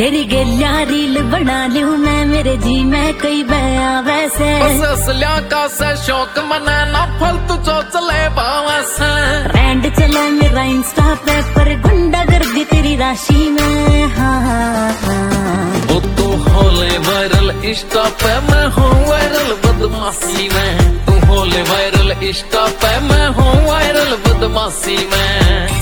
तेरी गलिया रील बना लूं मैं, मेरे जी में कई बया वैसे। असलिया का से शौक मना ना फालतू जो चले बावैसे। ट्रेंड चला मेरा इंस्टा पे पर गुंडागर्दी तेरी राशि में। हाँ ओ तू होले वायरल इंस्टा पे, मैं हूँ वायरल बदमाशी में। तू होले वायरल इंस्टा पे, मैं हूँ वायरल बदमाशी में।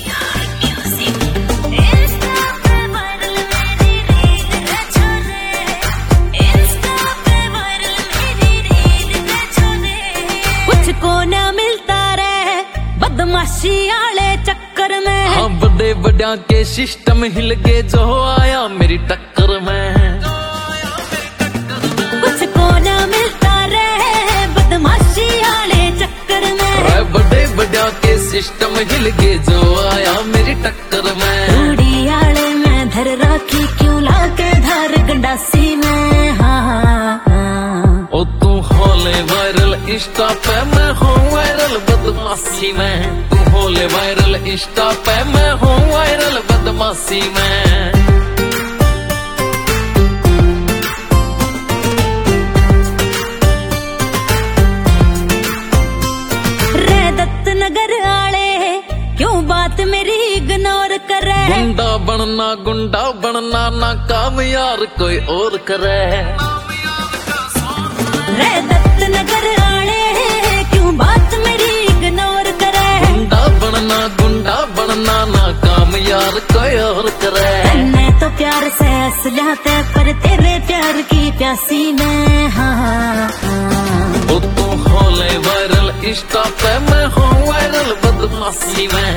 बदमाशी आले चक्कर में। हाँ बड़े बड़ा के सिस्टम हिल के जो आया मेरी टक्कर में। कुछ को ना मिलता रहे बदमाशी आले चक्कर में। बड़े बड़ा के सिस्टम हिल के जो आया मेरी टक्कर में। रूड़ी आले में धर राखी क्यों लाके धार गंडासी में। हाँ ओ तू होले वायरल इंस्टा पे, मैं हूँ वायरल बदमाशी में। तू होले वायरल इंस्टा पे, मैं हूँ वायरल बदमाशी में। रे दत्त नगर आले क्यों बात मेरी इग्नोर करे। गुंडा बनना ना काम यार कोई और करे। रे दत्त नगर आले क्यों बात मेरी इग्नोर करे। गुंडा बनना ना काम यार कोई और करे। मैं तो प्यार से हंस जाते पर तेरे प्यार की प्यासी में। हाँ ओ तू होले वायरल इंस्टा पे, मैं हूँ वायरल बदमाशी में।